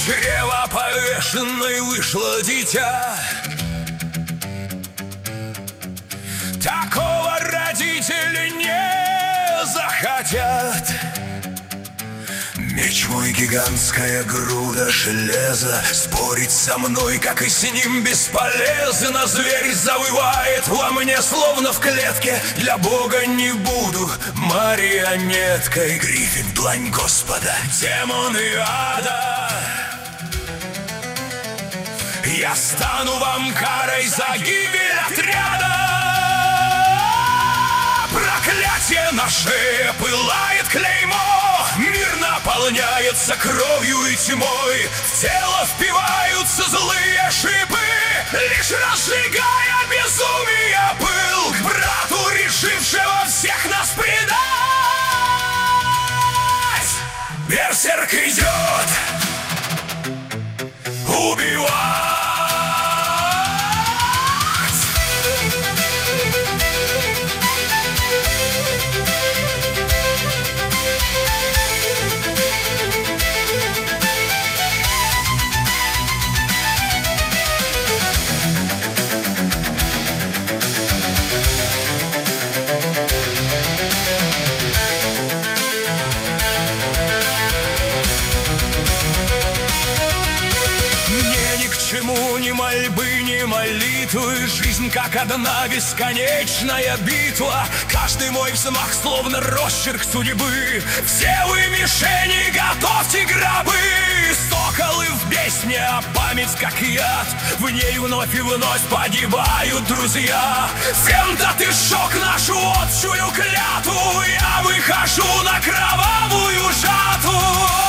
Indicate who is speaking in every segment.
Speaker 1: чрева повешенной вышло дитя. Такого родители не захотят. Меч мой, гигантская груда железа, спорить со мной, как и с ним, бесполезно. Зверь завывает во мне, словно в клетке. Для Бога не буду марионеткой. Гриффин, длань Господа, демоны ада. Я стану вам карой за гибель отряда. Проклятие на шее, пылает клеймо. Мир наполняется кровью и тьмой. В тело впиваются злые шипы, лишь разжигая безумие пыл. К брату, решившего всех нас предать, берсерк идет убивать. Чему ни мольбы, ни молитвы. Жизнь как одна бесконечная битва. Каждый мой взмах словно росчерк судьбы. Все вы мишени, готовьте гробы. Соколы в бездне, а память как яд. В ней вновь и вновь погибают друзья. Всем даты шок, нашу отчую клятву. Я выхожу на кровавую жатву.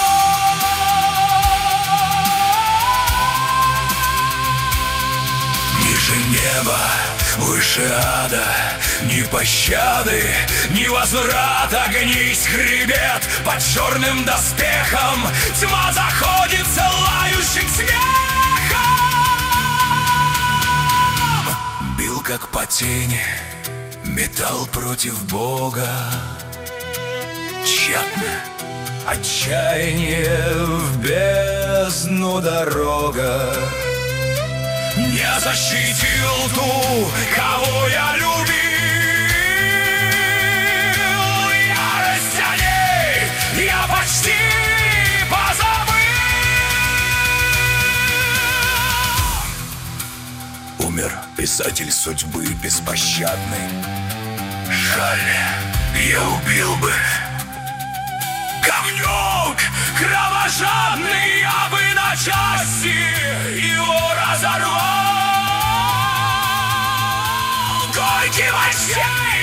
Speaker 1: Небо выше ада, ни пощады, ни возврата. Гнись, хребет, под черным доспехом. Тьма заходится лающим смехом. Бил как по тени, метал против Бога. Тщетно, отчаяние в бездну дорога. Не защитил ту, кого я любил. Ярость о ней я почти позабыл. Умер писатель судьбы беспощадный. Жаль, я убил бы. Говнюк кровожадный, я бы на части его разорвал. Горьким отчаянием